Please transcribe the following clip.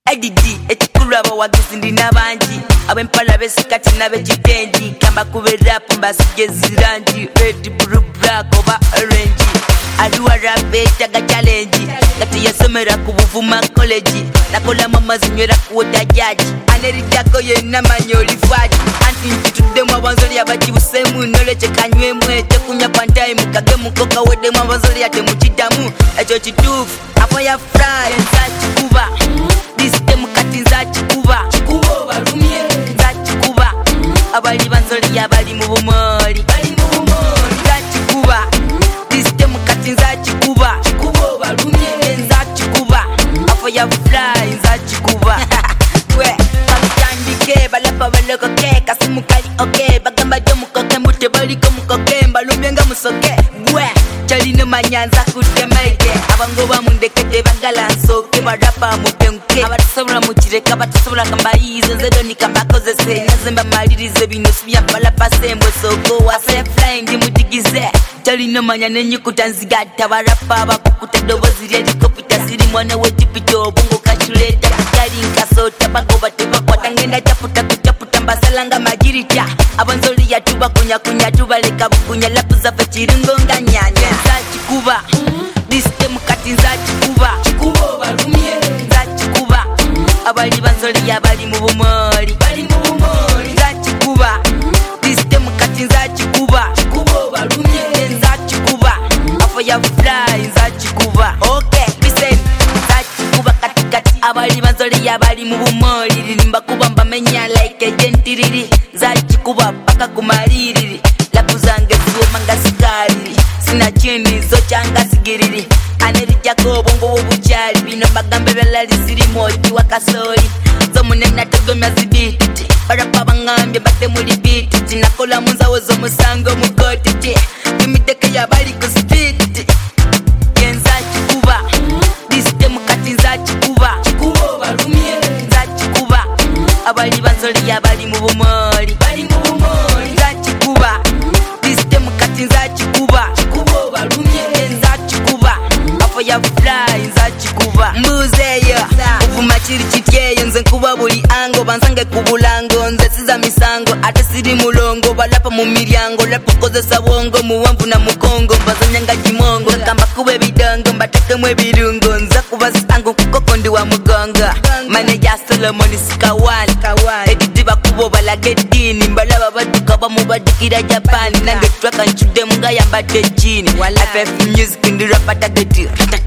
Edidi ekikulu abawagizi ndina bangi abempala besikati n'abekitengi kamba kube rap mbasije zirangi red blue black oba orange aliwa rap etaga challenge kati yasomera ku Buvuma college nakola mama zinywera kuota jaji anerijako yenna manyoli fati anti ntituddemu abanzoli abakibusemu noleke kanywemu tekunya kwa time kage mukoka wedemu abanzoli ate mukidamu ekyo kituufu apo ya fry enzakikuba disitemu kati nzakikuba balumye nzakikuba abali banzoli abali mu bumoli nzakikuba disitemu kati nzakikuba balumye nzakikuba apo ya fly nzakikuba we bakandike balapa balokoke kasimu kali okay bagamba jo mukoke mute baliko mukoke balumye nga musoke we chalino manyanza kutemeke abango bamundekete bagala nsoke barapa mutenke abatasobora mukireka batasobora kambayize zedoni kambakoze senyazemba malirize bino sibya balapa sembo soko wase flying mutigize chalino manyane nyukutanzigata barapa bakukuta dobozi helicopter siri mwana wetipito bongo kachuleta kali nkasota bago bateba kwatangenda chaputa kuchaputa mbasalanga majirita abanzoli yatuba kunya tubaleka bukunya lapu za fechiringo nganyanya nzakikuba disitemu kati nzakikuba balumye nzakikuba abali banzoli abali mu bumoli nzakikuba disitemu kati nzakikuba balumye nzakikuba apo ya fly nzakikuba okay listen nzakikuba katikati abali banzoli abali mu bumoli lirimba kuba mbamenya like gentiliri nzakikuba paka kumaliriri lapu zange zuoma nga sikali sina chini zo changa sigiriri anerijako bongo wobuchali bino bagambe belali siri moji wakasoli zo munena tegomya zibiti barapa bangambye bate muri biti nakola munzawo zo musango mukotiti kimiteke yabali ku speed yenzakikuba disitemu kati nzakikuba balumye nzakikuba abali banzoli abali mu bumoli nzakikuba disitemu kati nzakikuba balumye nzakikuba apo ya fly nzakikuba mbuzeyo uvuma kiri kityeyo nze nkuba buli ango bansange ku bulango nze siza misango ate siri mulongo balapa mu miryango lapukozesa bwongo muwanvu na mukongo mbazanyanga kimongo kamba kuba ebidongo mbatekemu ebirungo nza kubasango kukoko ndi wa mugongo maneja Solomoni sikawani edidiba kubo balaga edini mbalaba baduka bamubadukira Japani nange twaka nchude mga yambate jini FF music ndi rapata geti